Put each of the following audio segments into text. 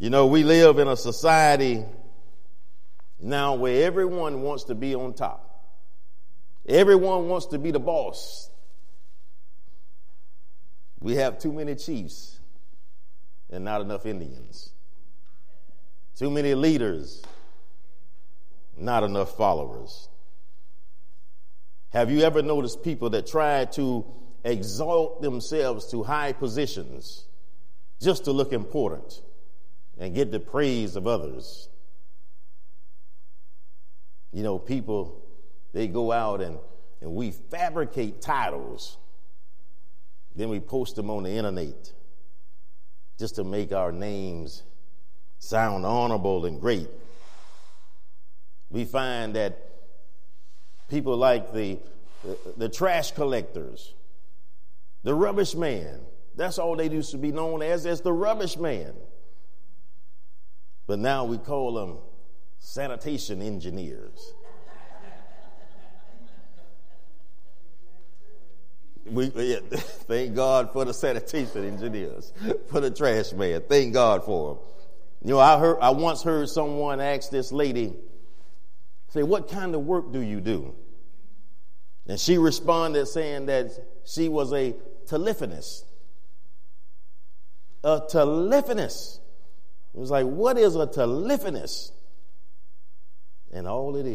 You know, we live in a society now where everyone wants to be on top. Everyone wants to be the boss. We have too many chiefs and not enough Indians. Too many leaders, not enough followers. Have you ever noticed people that try to exalt themselves to high positions just to look important and get the praise of others? You know, people, they go out and we fabricate titles. Then we post them on the internet just to make our names sound honorable and great. We find that people like the trash collectors, the rubbish man, that's all they used to be known as the rubbish man. But now we call them sanitation engineers. Thank God for the sanitation engineers, for the trash man. Thank God for them. You know, I once heard someone ask this lady, say, "What kind of work do you do?" And she responded saying that she was a telephonist. A telephonist. It was like, what is a telephonist? And all it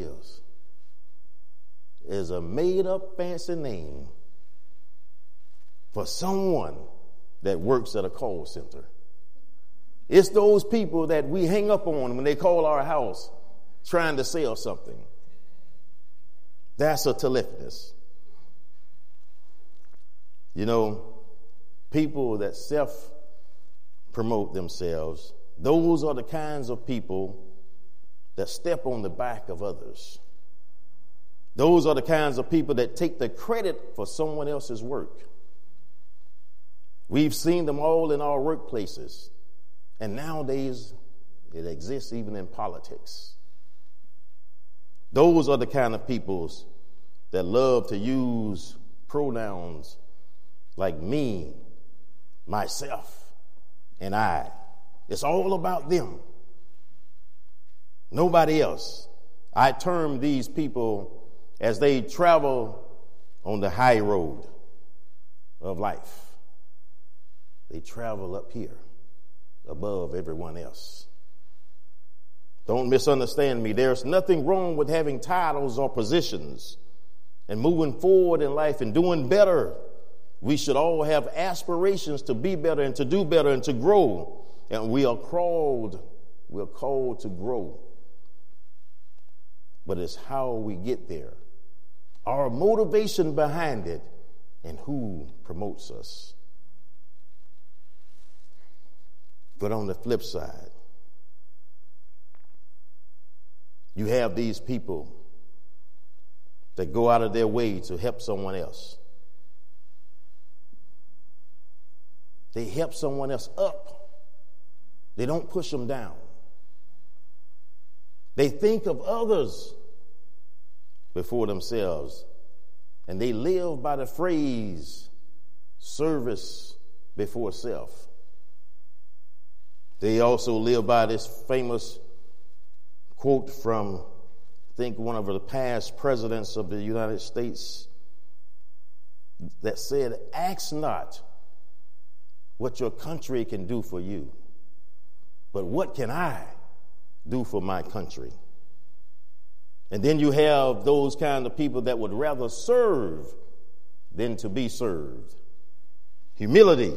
is a made-up fancy name for someone that works at a call center. It's those people that we hang up on when they call our house trying to sell something. That's a telephonist. You know, people that self-promote themselves, those are the kinds of people that step on the back of others. Those are the kinds of people that take the credit for someone else's work. We've seen them all in our workplaces. And nowadays, it exists even in politics. Those are the kind of peoples that love to use pronouns like me, myself, and I. It's all about them. Nobody else. I term these people as they travel on the high road of life. They travel up here above everyone else. Don't misunderstand me. There's nothing wrong with having titles or positions and moving forward in life and doing better. We should all have aspirations to be better and to do better and to grow. And we're called to grow. But it's how we get there, our motivation behind it, and who promotes us. But on the flip side, you have these people that go out of their way to help someone else. They help someone else up. They don't push them down. They think of others before themselves, and they live by the phrase, service before self. They also live by this famous quote from, I think, one of the past presidents of the United States that said, "Ask not what your country can do for you, but what can I do for my country?" And then you have those kind of people that would rather serve than to be served. Humility.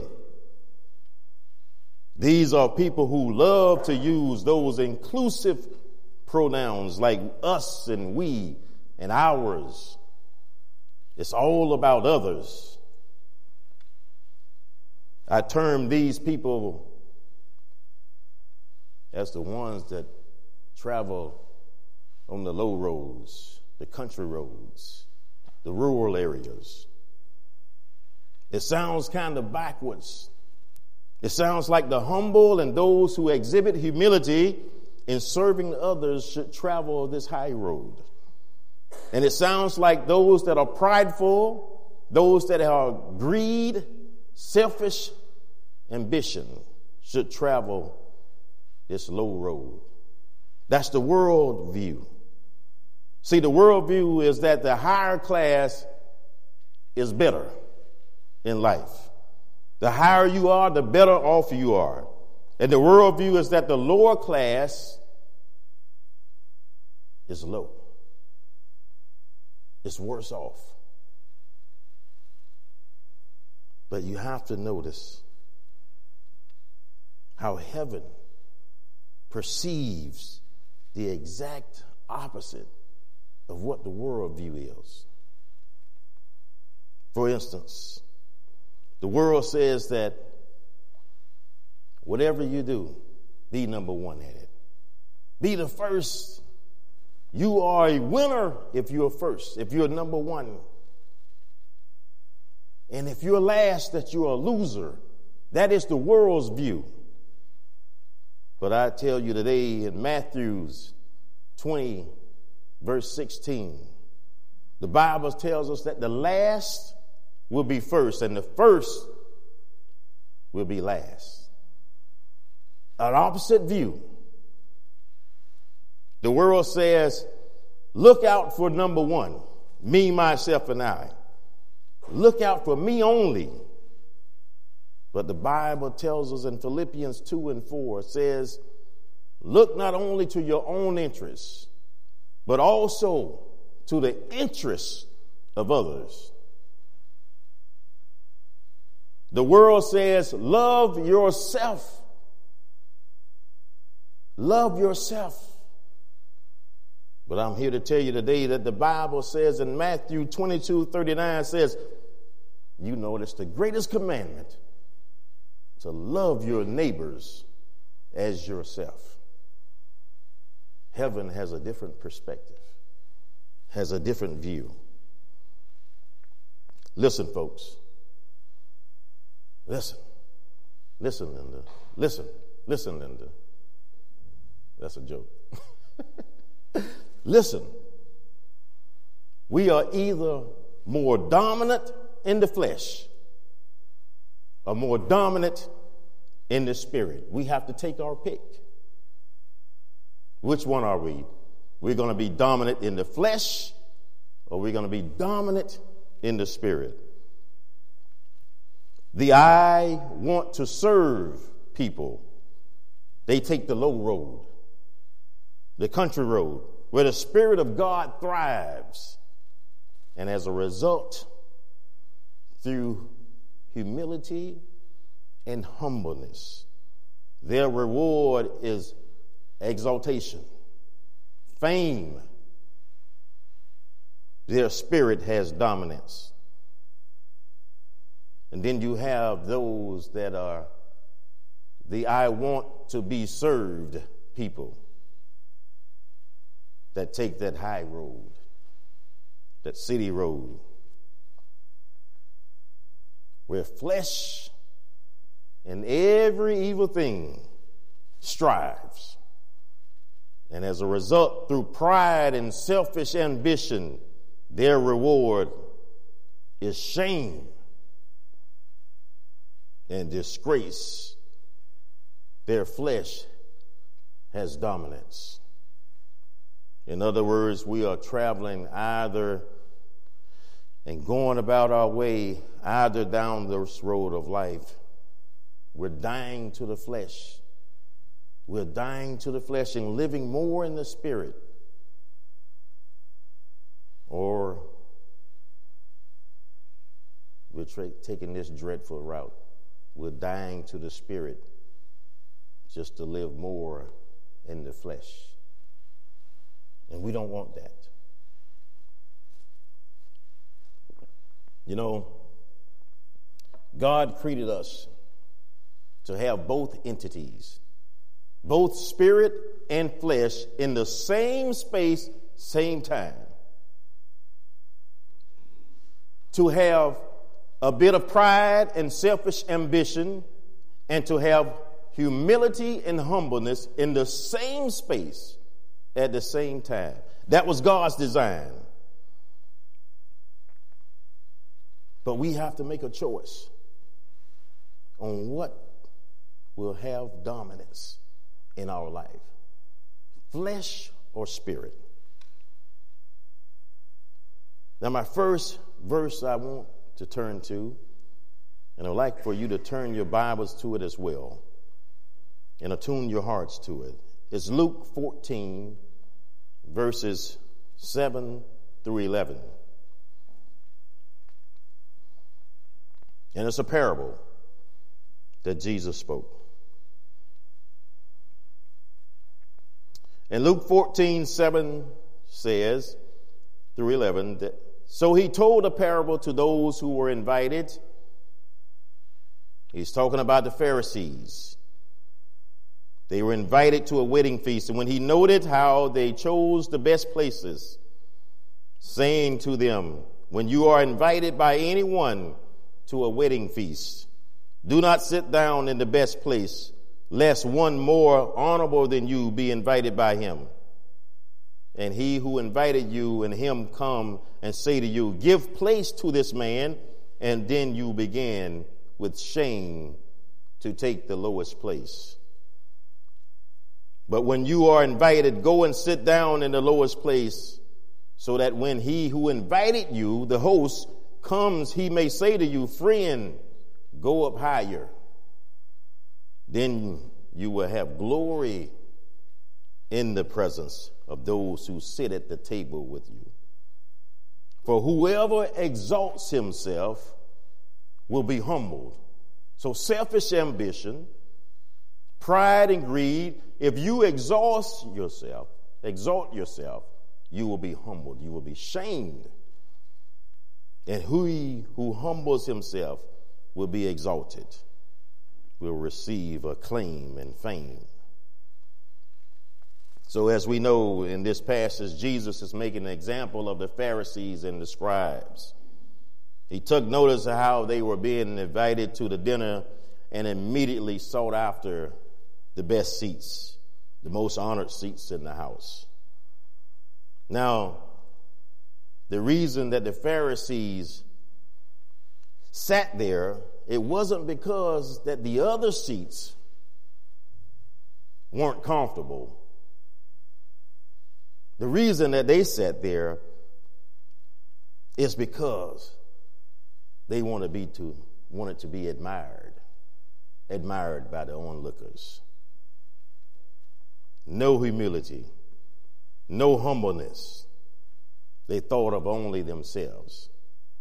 These are people who love to use those inclusive pronouns like us and we and ours. It's all about others. I term these people as the ones that travel on the low roads, the country roads, the rural areas. It sounds kind of backwards. It sounds like the humble and those who exhibit humility in serving others should travel this high road. And it sounds like those that are prideful, those that are greed, selfish ambition should travel It's low road. That's the world view. See, the world view is that the higher class is better in life. The higher you are, the better off you are. And the world view is that the lower class is low. It's worse off. But you have to notice how heaven perceives the exact opposite of what the world view is. For instance, the world says that whatever you do, be number one at it. Be the first. You are a winner if you're first, if you're number one. And if you're last, that you're a loser. That is the world's view. But I tell you today in Matthew 20, verse 16, the Bible tells us that the last will be first and the first will be last. An opposite view. The world says, look out for number one, me, myself, and I. Look out for me only. But the Bible tells us in Philippians 2 and 4, it says, look not only to your own interests, but also to the interests of others. The world says, love yourself. Love yourself. But I'm here to tell you today that the Bible says in Matthew 22:39 says, you know, it's the greatest commandment to love your neighbors as yourself. Heaven has a different perspective, has a different view. Listen, folks. Listen. Listen, Linda. Listen. Listen, Linda. That's a joke. Listen. We are either more dominant in the flesh or more dominant in the spirit. We have to take our pick. Which one are we? We're going to be dominant in the flesh or we're going to be dominant in the spirit. The I want to serve people. They take the low road, the country road, where the Spirit of God thrives. And as a result, through humility and humbleness, their reward is exaltation, fame. Their spirit has dominance. And then you have those that are the I want to be served people that take that high road, that city road, where flesh and every evil thing strives. And as a result, through pride and selfish ambition, their reward is shame and disgrace. Their flesh has dominance. In other words, we are traveling either and going about our way either down this road of life. We're dying to the flesh. We're dying to the flesh and living more in the spirit. Or we're taking this dreadful route. We're dying to the spirit just to live more in the flesh. And we don't want that. You know, God created us to have both entities, both spirit and flesh, in the same space, same time. To have a bit of pride and selfish ambition, and to have humility and humbleness in the same space at the same time. That was God's design. But we have to make a choice on what will have dominance in our life, flesh or spirit. Now, my first verse I want to turn to, and I'd like for you to turn your Bibles to it as well and attune your hearts to it. It's Luke 14, verses 7 through 11. And it's a parable that Jesus spoke. And Luke 14, 7 says through 11, that, so he told a parable to those who were invited. He's talking about the Pharisees. They were invited to a wedding feast, and when he noted how they chose the best places, saying to them, when you are invited by anyone to a wedding feast, do not sit down in the best place, lest one more honorable than you be invited by him. And he who invited you and him come and say to you, give place to this man, and then you begin with shame to take the lowest place. But when you are invited, go and sit down in the lowest place, so that when he who invited you, the host, comes, he may say to you, friend, go up higher. Then you will have glory in the presence of those who sit at the table with you. For whoever exalts himself will be humbled. So selfish ambition, pride and greed, if you exalt yourself, you will be humbled. You will be shamed. And he who humbles himself will be exalted, will receive acclaim and fame. So as we know in this passage, Jesus is making an example of the Pharisees and the scribes. He took notice of how they were being invited to the dinner and immediately sought after the best seats, the most honored seats in the house. Now, the reason that the Pharisees sat there, it wasn't because that the other seats weren't comfortable. The reason that they sat there is because they wanted to be admired by the onlookers. No humility, no humbleness. They thought of only themselves.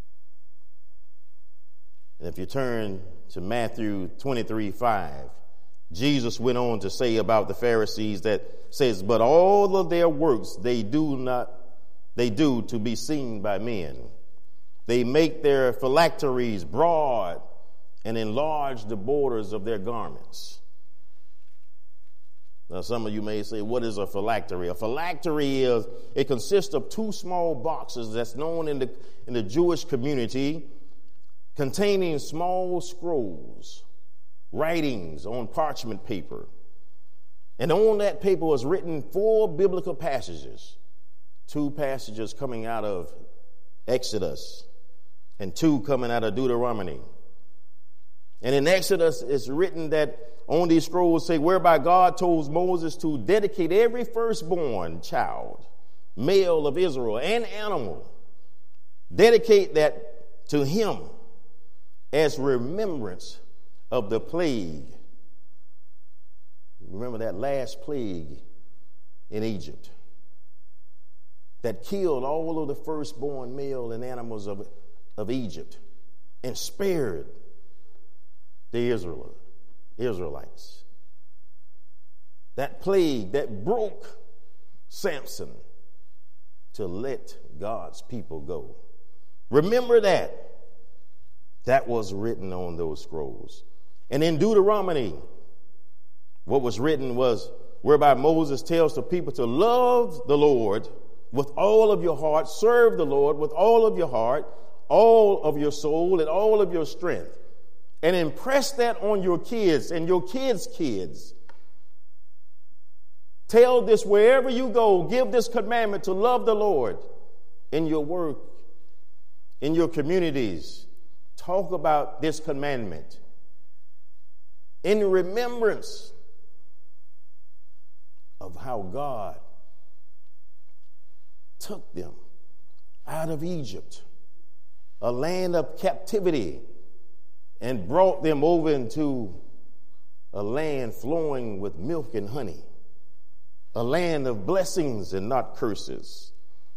And if you turn to Matthew 23:5, Jesus went on to say about the Pharisees that says, but all of their works they do to be seen by men. They make their phylacteries broad and enlarge the borders of their garments. Now, some of you may say, what is a phylactery? A phylactery it consists of two small boxes that's known in the Jewish community, containing small scrolls, writings on parchment paper. And on that paper was written 4 biblical passages, 2 passages coming out of Exodus and 2 coming out of Deuteronomy. And in Exodus, it's written that on these scrolls say, whereby God told Moses to dedicate every firstborn child, male of Israel and animal, dedicate that to him as remembrance of the plague. Remember that last plague in Egypt that killed all of the firstborn male and animals of Egypt and spared the Israelites. That plague that broke Samson to let God's people go. Remember that. That was written on those scrolls. And in Deuteronomy, what was written was whereby Moses tells the people to love the Lord with all of your heart, serve the Lord with all of your heart, all of your soul, and all of your strength. And impress that on your kids and your kids' kids. Tell this wherever you go. Give this commandment to love the Lord in your work, in your communities. Talk about this commandment in remembrance of how God took them out of Egypt, a land of captivity, and brought them over into a land flowing with milk and honey, a land of blessings and not curses.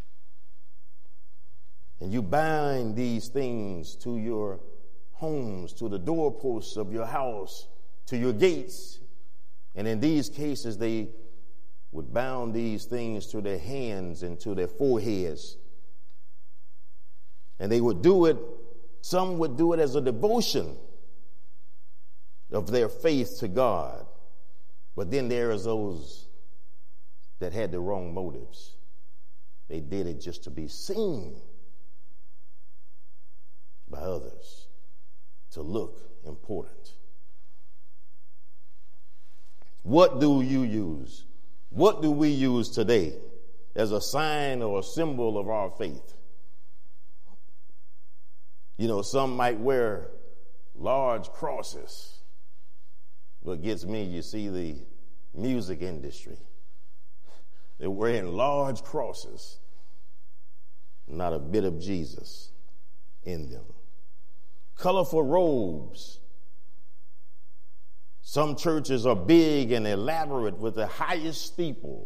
And you bind these things to your homes, to the doorposts of your house, to your gates. And in these cases, they would bound these things to their hands and to their foreheads. And they would do it, some would do it as a devotion of their faith to God. But then there is those that had the wrong motives. They did it just to be seen by others, to look important. What do you use? What do we use today as a sign or a symbol of our faith? You know, some might wear large crosses. What gets me, you see the music industry. They're wearing large crosses, not a bit of Jesus in them. Colorful robes. Some churches are big and elaborate with the highest steeple.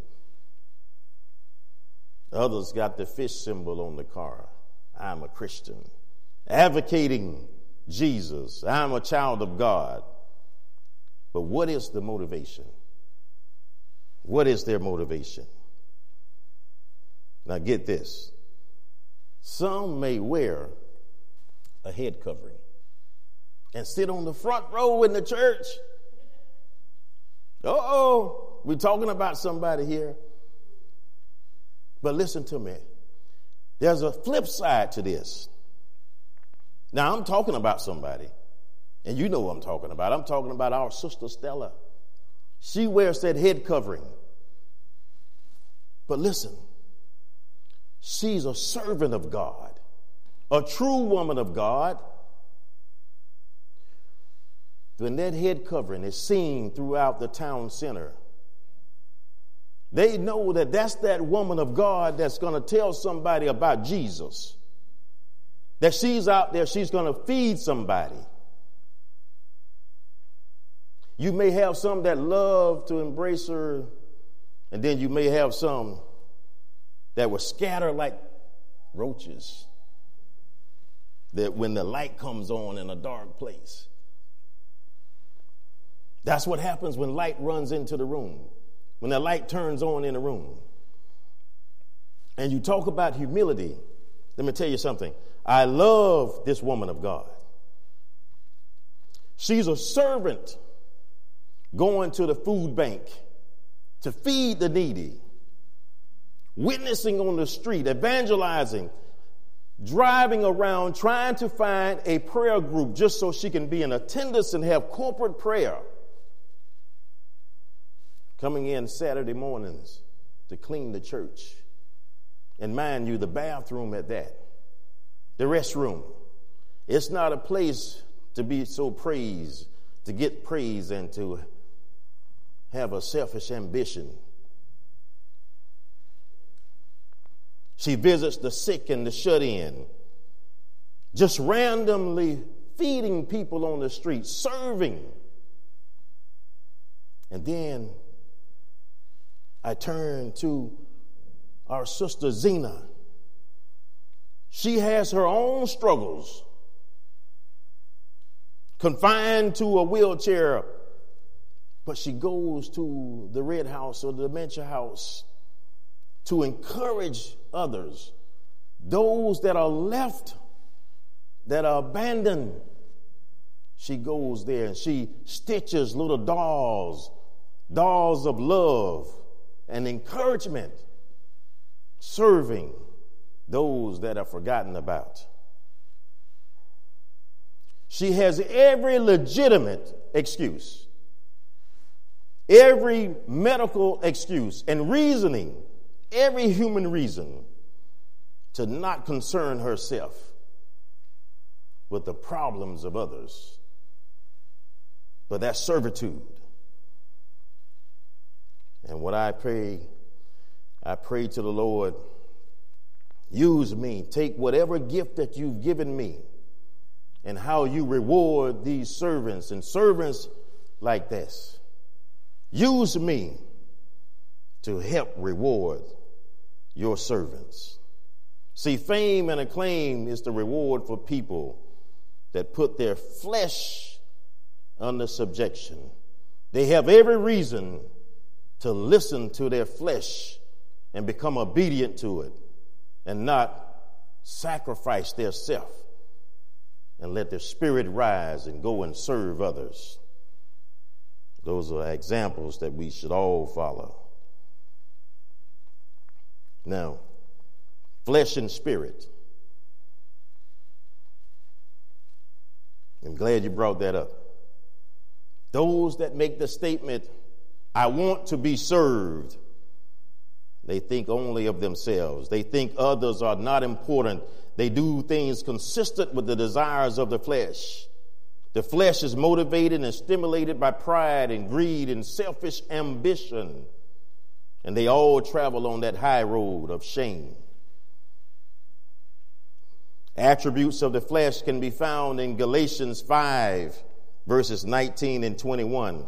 Others got the fish symbol on the car. I'm a Christian. Advocating Jesus. I'm a child of God. But what is the motivation? What is their motivation? Now get this. Some may wear a head covering and sit on the front row in the church. We're talking about somebody here. But listen to me. There's a flip side to this. Now, I'm talking about somebody, and you know what I'm talking about. I'm talking about our sister Stella. She wears that head covering. But listen, she's a servant of God, a true woman of God. When that head covering is seen throughout the town center, they know that that's that woman of God that's going to tell somebody about Jesus. That she's out there, she's going to feed somebody. You may have some that love to embrace her, and then you may have some that will scatter like roaches. That when the light comes on in a dark place. That's what happens when light runs into the room. When the light turns on in the room. And you talk about humility. Let me tell you something. I love this woman of God. She's a servant going to the food bank to feed the needy, witnessing on the street, evangelizing, driving around, trying to find a prayer group just so she can be in attendance and have corporate prayer. Coming in Saturday mornings to clean the church. And mind you, the bathroom at that. The restroom. It's not a place to be so praised, to get praise and to have a selfish ambition. She visits the sick and the shut-in. Just randomly feeding people on the street, serving. And then I turn to our sister Zena. She has her own struggles, confined to a wheelchair, but she goes to the Red House or the Dementia House to encourage others, those that are left, that are abandoned. She goes there and she stitches little dolls of love and encouragement, serving those that are forgotten about. She has every legitimate excuse, every medical excuse and reasoning, every human reason to not concern herself with the problems of others. But that's servitude. And what I pray to the Lord, use me. Take whatever gift that you've given me and how you reward these servants and servants like this. Use me to help reward your servants. See, fame and acclaim is the reward for people that put their flesh under subjection. They have every reason to listen to their flesh and become obedient to it and not sacrifice their self and let their spirit rise and go and serve others. Those are examples that we should all follow. Now, flesh and spirit. I'm glad you brought that up. Those that make the statement, I want to be served, they think only of themselves. They think others are not important. They do things consistent with the desires of the flesh. The flesh is motivated and stimulated by pride and greed and selfish ambition. And they all travel on that high road of shame. Attributes of the flesh can be found in Galatians 5, verses 19 and 21.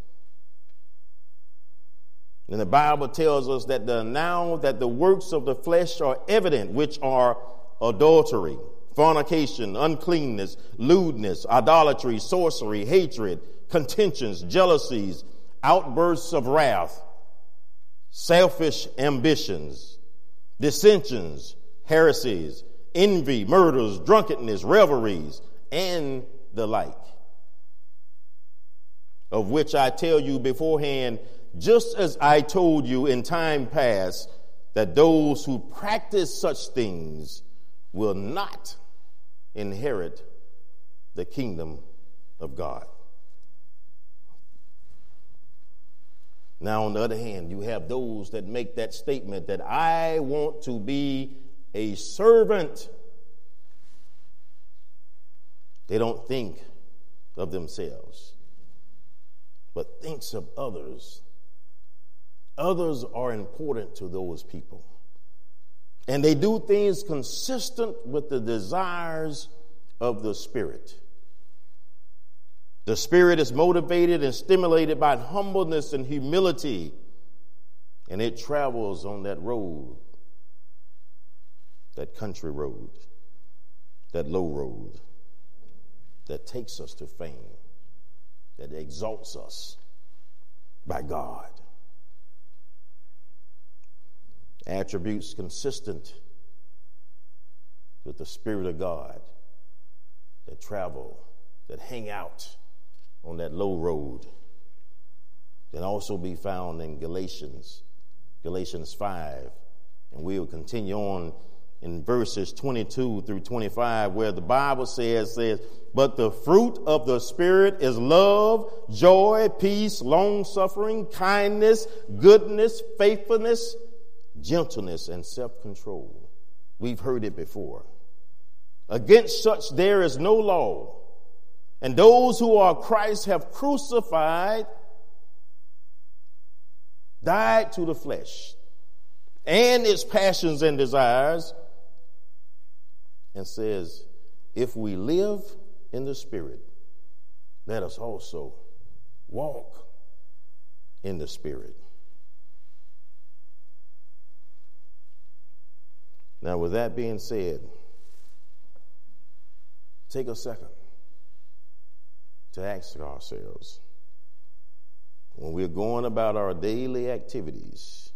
And the Bible tells us that now that the works of the flesh are evident, which are adultery, fornication, uncleanness, lewdness, idolatry, sorcery, hatred, contentions, jealousies, outbursts of wrath, selfish ambitions, dissensions, heresies, envy, murders, drunkenness, revelries, and the like, of which I tell you beforehand, just as I told you in time past, that those who practice such things will not inherit the kingdom of God. Now, on the other hand, you have those that make that statement that I want to be a servant. They don't think of themselves, but thinks of others. Others are important to those people. And they do things consistent with the desires of the Spirit. The Spirit is motivated and stimulated by humbleness and humility, and it travels on that road, that country road, that low road, that takes us to fame, that exalts us by God. Attributes consistent with the Spirit of God that travel, that hang out on that low road, can also be found in Galatians 5. And we will continue on in verses 22 through 25, where the Bible says, but the fruit of the Spirit is love, joy, peace, long-suffering, kindness, goodness, faithfulness, gentleness, and self-control. We've heard it before. Against such there is no law. And those who are Christ have crucified, died to the flesh and its passions and desires, and says, if we live in the Spirit, let us also walk in the Spirit. Now, with that being said, take a second to ask ourselves, when we're going about our daily activities,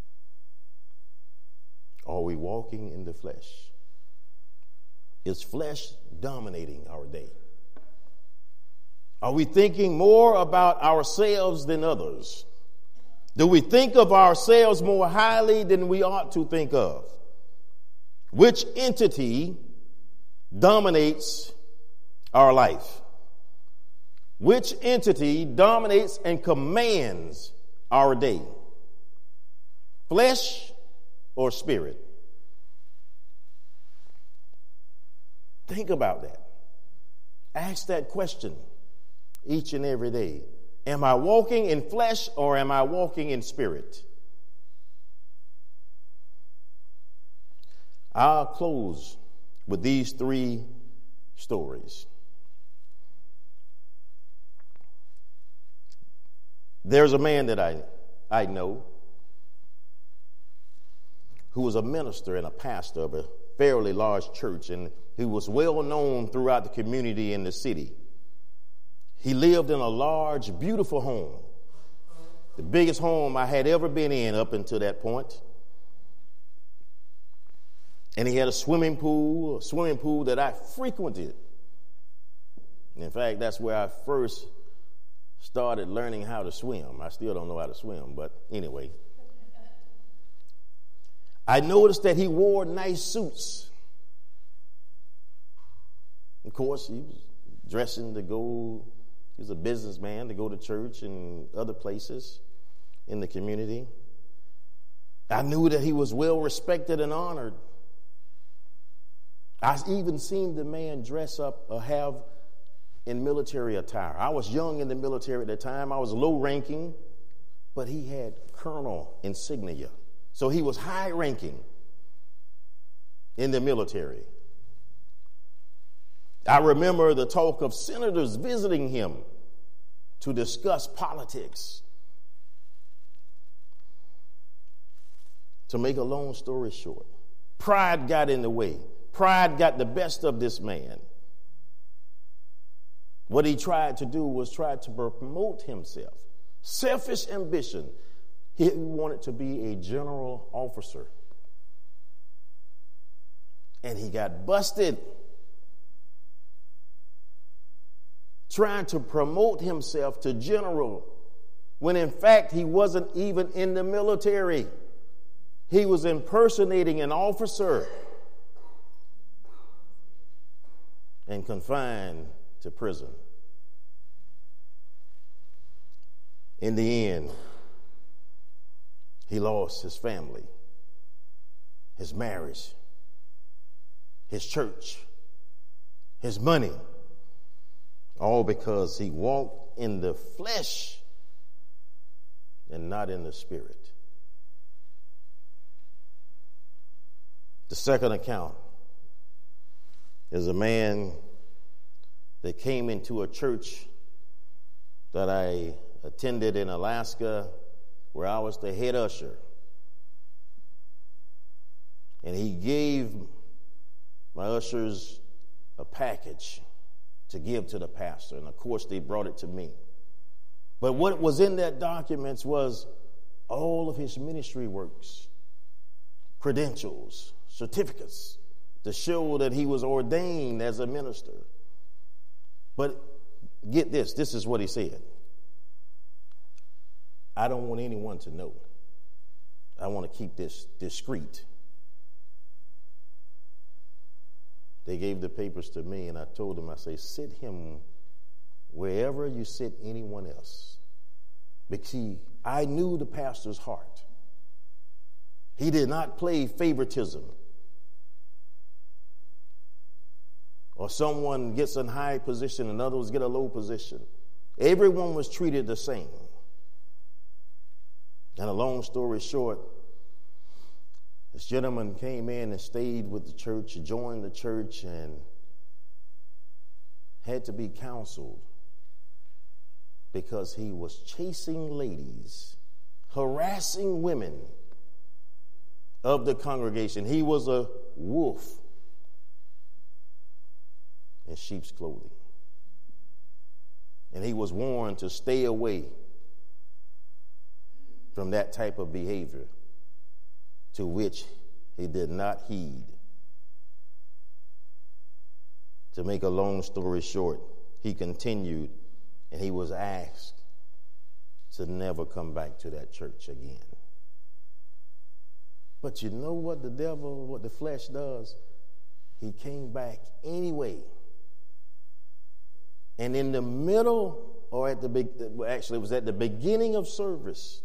are we walking in the flesh? Is flesh dominating our day? Are we thinking more about ourselves than others? Do we think of ourselves more highly than we ought to think of? Which entity dominates our life? Which entity dominates and commands our day? Flesh or spirit? Think about that. Ask that question each and every day Am I walking in flesh or am I walking in spirit? I'll close with these 3 stories. There's a man that I know who was a minister and a pastor of a fairly large church, and he was well known throughout the community in the city. He lived in a large, beautiful home, the biggest home I had ever been in up until that point. And he had a swimming pool that I frequented. In fact, that's where I first started learning how to swim. I still don't know how to swim, but anyway. I noticed that he wore nice suits. Of course, he was dressing to go. He was a businessman to go to church and other places in the community. I knew that he was well respected and honored. I even seen the man dress up or have in military attire. I was young in the military at the time. I was low ranking, but he had colonel insignia. So he was high ranking in the military. I remember the talk of senators visiting him to discuss politics. To make a long story short, pride got in the way. Pride got the best of this man. What he tried to do was try to promote himself. Selfish ambition. He wanted to be a general officer. And he got busted trying to promote himself to general when in fact he wasn't even in the military. He was impersonating an officer and confined to prison. In the end, he lost his family, his marriage, his church, his money, all because he walked in the flesh and not in the spirit. The second account is a man that came into a church that I attended in Alaska, where I was the head usher. And he gave my ushers a package to give to the pastor. And of course, they brought it to me. But what was in that document was all of his ministry works, credentials, certificates to show that he was ordained as a minister. But get this, this is what he said. I don't want anyone to know. I want to keep this discreet. They gave the papers to me, and I told them, I say, sit him wherever you sit anyone else. Because I knew the pastor's heart. He did not play favoritism. Or someone gets a high position and others get a low position. Everyone was treated the same. And a long story short, this gentleman came in and stayed with the church, joined the church, and had to be counseled because he was chasing ladies, harassing women of the congregation. He was a wolf in sheep's clothing. And he was warned to stay away from that type of behavior, to which he did not heed. To make a long story short, he continued, and he was asked to never come back to that church again. But you know what the devil, what the flesh does? He came back anyway. And in the middle, or at the actually it was at the beginning of service,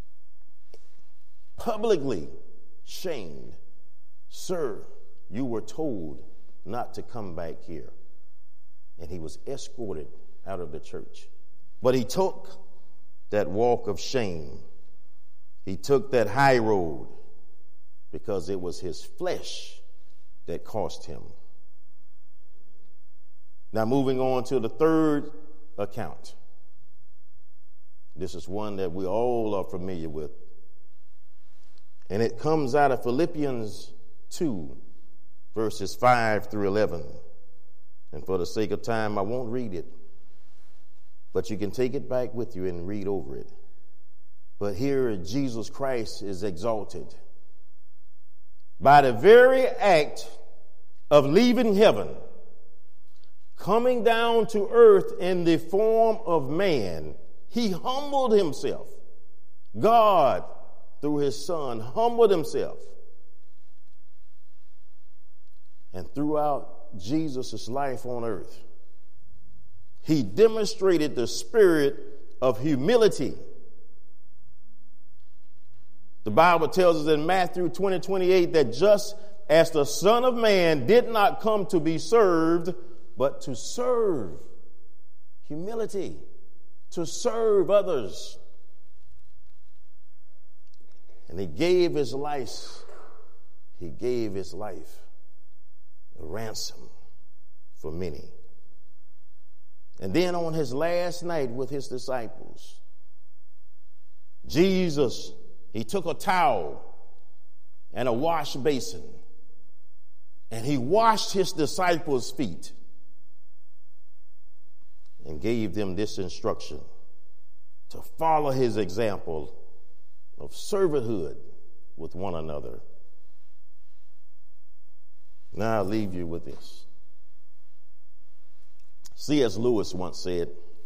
publicly shamed, sir, you were told not to come back here. And he was escorted out of the church. But he took that walk of shame. He took that high road because it was his flesh that cost him. Now moving on to the third account. This is one that we all are familiar with. And it comes out of Philippians 2, verses 5 through 11. And for the sake of time, I won't read it. But you can take it back with you and read over it. But here Jesus Christ is exalted. By the very act of leaving heaven, coming down to earth in the form of man, he humbled himself. God, through his Son, humbled himself. And throughout Jesus' life on earth, he demonstrated the spirit of humility. The Bible tells us in Matthew 20:28 that just as the Son of Man did not come to be served, but to serve. Humility. To serve others. And he gave his life. He gave his life a ransom for many. And then on his last night with his disciples, Jesus, he took a towel and a wash basin and he washed his disciples' feet and gave them this instruction to follow his example of servanthood with one another. Now I'll leave you with this. C.S. Lewis once said,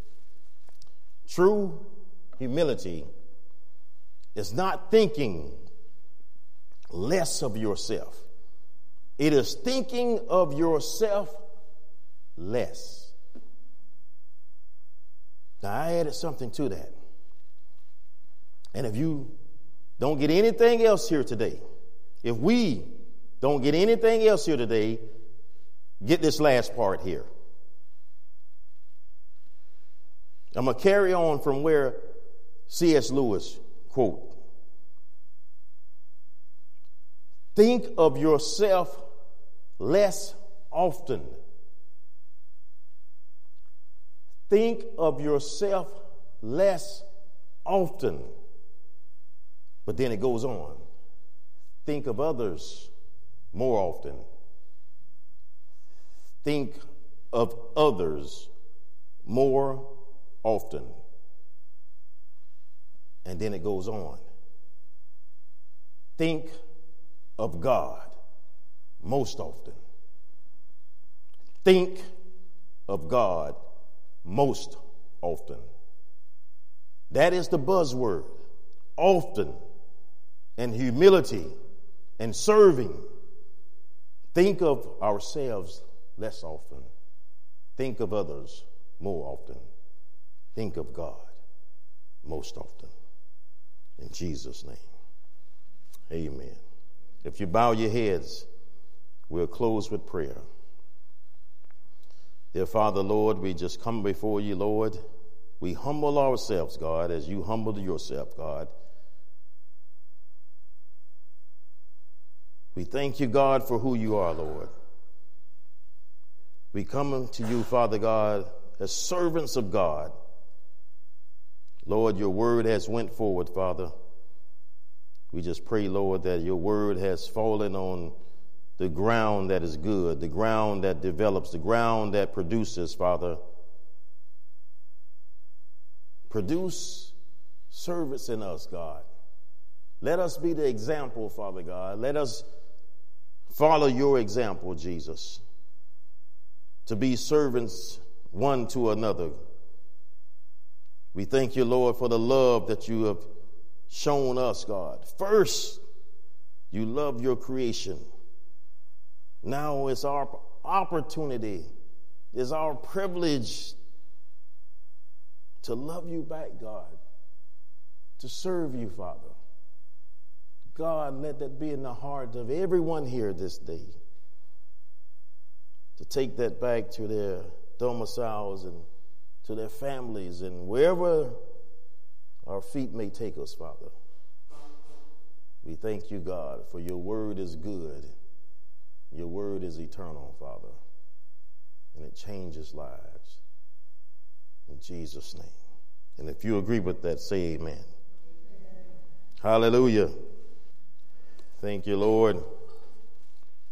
true humility is not thinking less of yourself. It is thinking of yourself less. Now, I added something to that. And if you don't get anything else here today, if we don't get anything else here today, get this last part here. I'm going to carry on from where C.S. Lewis quote. Think of yourself less often. Think of yourself less often. But then it goes on. Think of others more often. Think of others more often. And then it goes on. Think of God most often. Think of God most often. That is the buzzword. Often. And humility. And serving. Think of ourselves less often. Think of others more often. Think of God most often. In Jesus' name. Amen. If you bow your heads, we'll close with prayer. Dear Father, Lord, we just come before you, Lord. We humble ourselves, God, as you humbled yourself, God. We thank you, God, for who you are, Lord. We come to you, Father God, as servants of God. Lord, your word has went forward, Father. We just pray, Lord, that your word has fallen on the ground that is good, the ground that develops, the ground that produces, Father. Produce service in us, God. Let us be the example, Father God. Let us follow your example, Jesus, to be servants one to another. We thank you, Lord, for the love that you have shown us, God. First, you love your creation. Now it's our opportunity, it's our privilege to love you back, God, to serve you, Father. God, let that be in the heart of everyone here this day, to take that back to their domiciles and to their families and wherever our feet may take us, Father. We thank you, God, for your word is good. Your word is eternal, Father, and it changes lives. In Jesus' name. And if you agree with that, say amen. Amen. Hallelujah. Thank you, Lord.